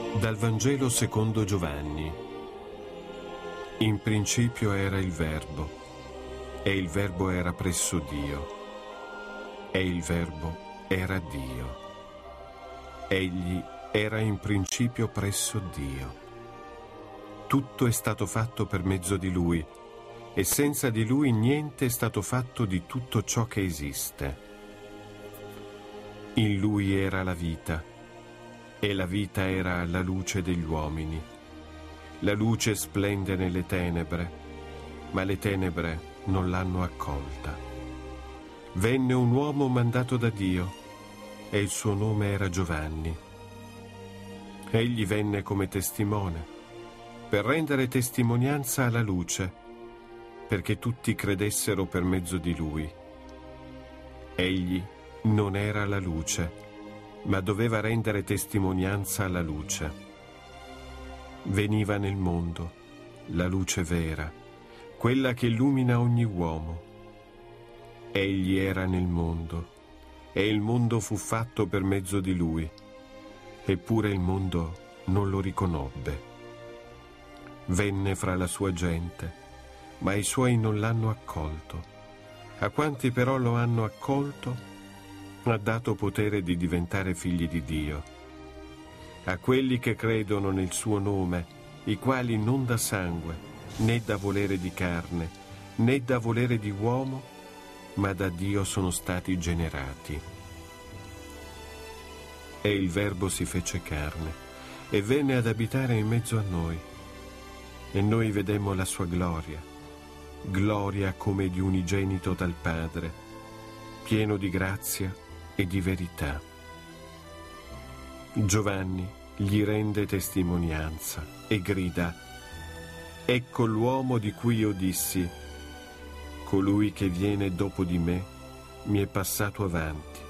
Dal Vangelo secondo Giovanni. In principio era il Verbo, e il Verbo era presso Dio, e il Verbo era Dio. Egli era in principio presso Dio. Tutto è stato fatto per mezzo di Lui, e senza di Lui niente è stato fatto di tutto ciò che esiste. In Lui era la vita, e la vita era la luce degli uomini. La luce splende nelle tenebre, ma le tenebre non l'hanno accolta. Venne un uomo mandato da Dio, e il suo nome era Giovanni. Egli venne come testimone, per rendere testimonianza alla luce, perché tutti credessero per mezzo di lui. Egli non era la luce, ma doveva rendere testimonianza alla luce. Veniva nel mondo la luce vera, quella che illumina ogni uomo. Egli era nel mondo, e il mondo fu fatto per mezzo di lui, eppure il mondo non lo riconobbe. Venne fra la sua gente, ma i suoi non l'hanno accolto. A quanti però lo hanno accolto, ha dato potere di diventare figli di Dio. A quelli che credono nel suo nome, i quali non da sangue, né da volere di carne, né da volere di uomo, ma da Dio sono stati generati. E il Verbo si fece carne, e venne ad abitare in mezzo a noi. E noi vedemmo la sua gloria, gloria come di unigenito dal Padre, pieno di grazia e di verità. Giovanni gli rende testimonianza e grida: ecco l'uomo di cui io dissi, colui che viene dopo di me mi è passato avanti,